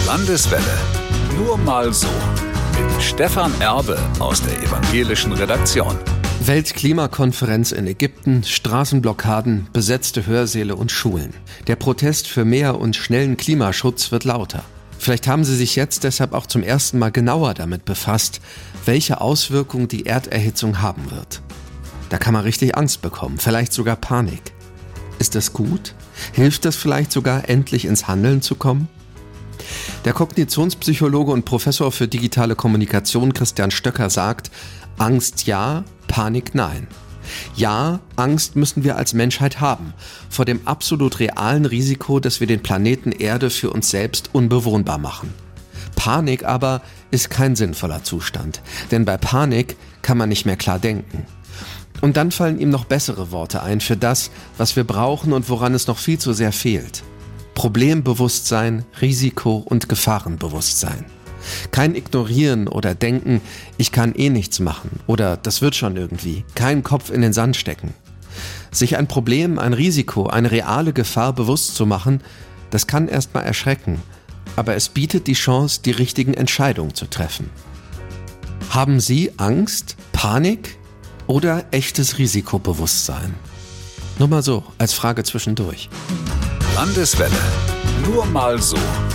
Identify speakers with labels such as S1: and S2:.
S1: Landeswelle. Nur mal so. Mit Stefan Erbe aus der evangelischen Redaktion.
S2: Weltklimakonferenz in Ägypten, Straßenblockaden, besetzte Hörsäle und Schulen. Der Protest für mehr und schnellen Klimaschutz wird lauter. Vielleicht haben Sie sich jetzt deshalb auch zum ersten Mal genauer damit befasst, welche Auswirkungen die Erderhitzung haben wird. Da kann man richtig Angst bekommen, vielleicht sogar Panik. Ist das gut? Hilft das vielleicht sogar, endlich ins Handeln zu kommen? Der Kognitionspsychologe und Professor für digitale Kommunikation Christian Stöcker sagt, Angst ja, Panik nein. Ja, Angst müssen wir als Menschheit haben, vor dem absolut realen Risiko, dass wir den Planeten Erde für uns selbst unbewohnbar machen. Panik aber ist kein sinnvoller Zustand, denn bei Panik kann man nicht mehr klar denken. Und dann fallen ihm noch bessere Worte ein für das, was wir brauchen und woran es noch viel zu sehr fehlt. Problembewusstsein, Risiko- und Gefahrenbewusstsein. Kein Ignorieren oder Denken, ich kann eh nichts machen oder das wird schon irgendwie. Kein Kopf in den Sand stecken. Sich ein Problem, ein Risiko, eine reale Gefahr bewusst zu machen, das kann erstmal erschrecken, aber es bietet die Chance, die richtigen Entscheidungen zu treffen. Haben Sie Angst, Panik oder echtes Risikobewusstsein? Nur mal so, als Frage zwischendurch.
S1: Landeswelle. Nur mal so.